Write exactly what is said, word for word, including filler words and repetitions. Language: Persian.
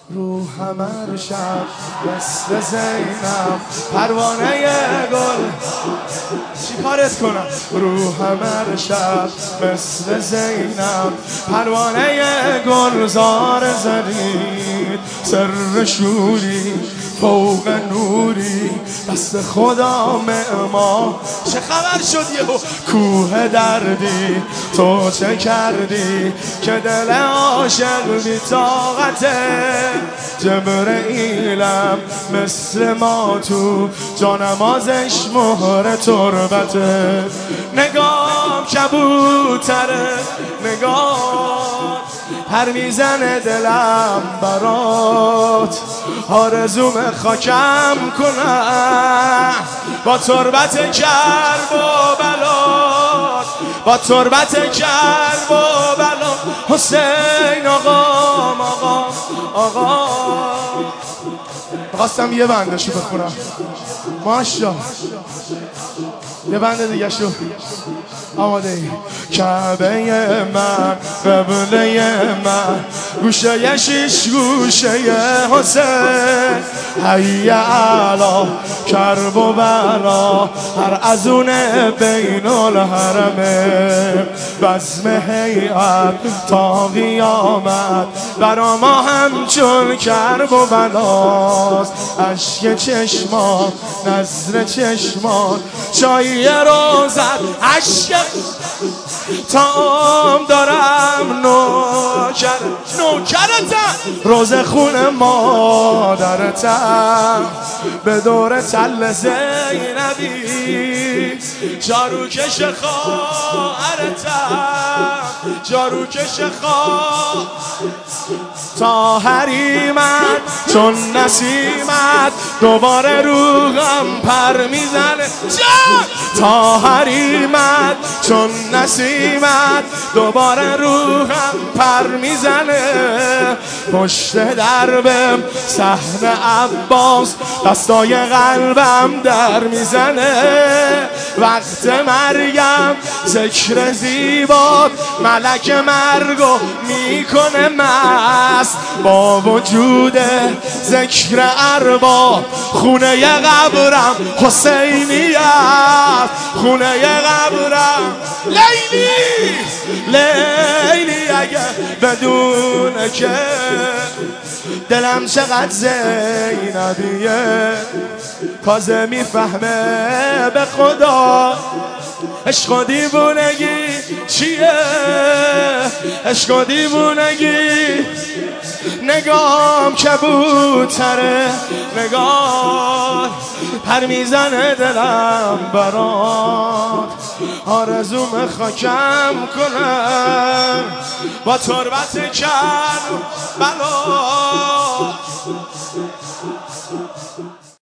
روحم هر شب مثل زینب پروانه گل چی کارت کنم؟ روحم هر شب مثل زینب پروانه گلزار زرید سر شوری فوق نوری دست خدا معما چه خبر شد یهو کوه دردی تو چه کردی که دل عاشق بی طاقته جبرئیلم مثل ما تو جانمازش مهر تربته نگام کبوتره نگام پر میزنه دلم برات آرزوم خاکم کنم با تربت کرب و بلات با تربت کرب و بلات حسین آقام آقام آقا خواستم یه بندشو بخونم ماشا یه بنده دیگه شو آماده ای کعبه من قبله من گوشه شیش گوشه حسین حی علا کرب و بلا هر ازون بین الحرمه بزم هیئت تا قیامت برا ما همچون کرب و بلاست اشک چشمان نظر چشمان چایی روزت اشک تام دارم نوکر نوکرتم روز خون مادرتم به دور تل زینبی جاروکش خواهرتم جاروکش خواه تا حریمت چون نسیمت دوباره روغم پر میزنه تا حریمت چون نسیمت دوباره روغم پر میزنه پشت دربم صحن عباس دستای قلبم در میزنه وقت مرگم ذکر زیبات ملک مرگو میکنه مست با وجود ذکر ارباب خونه ی قبرم حسینی است خونه ی قبرم لیلی لیلی اگه بدونه که دلم چقدر زینبیه تازه میفهمه به خدا عشق و دیوونگی چیه عشق و دیوونگی نگام کبوتره نگاه پر میزنه دلم برات آرزوم خاکم کنم با تربت کرب بلا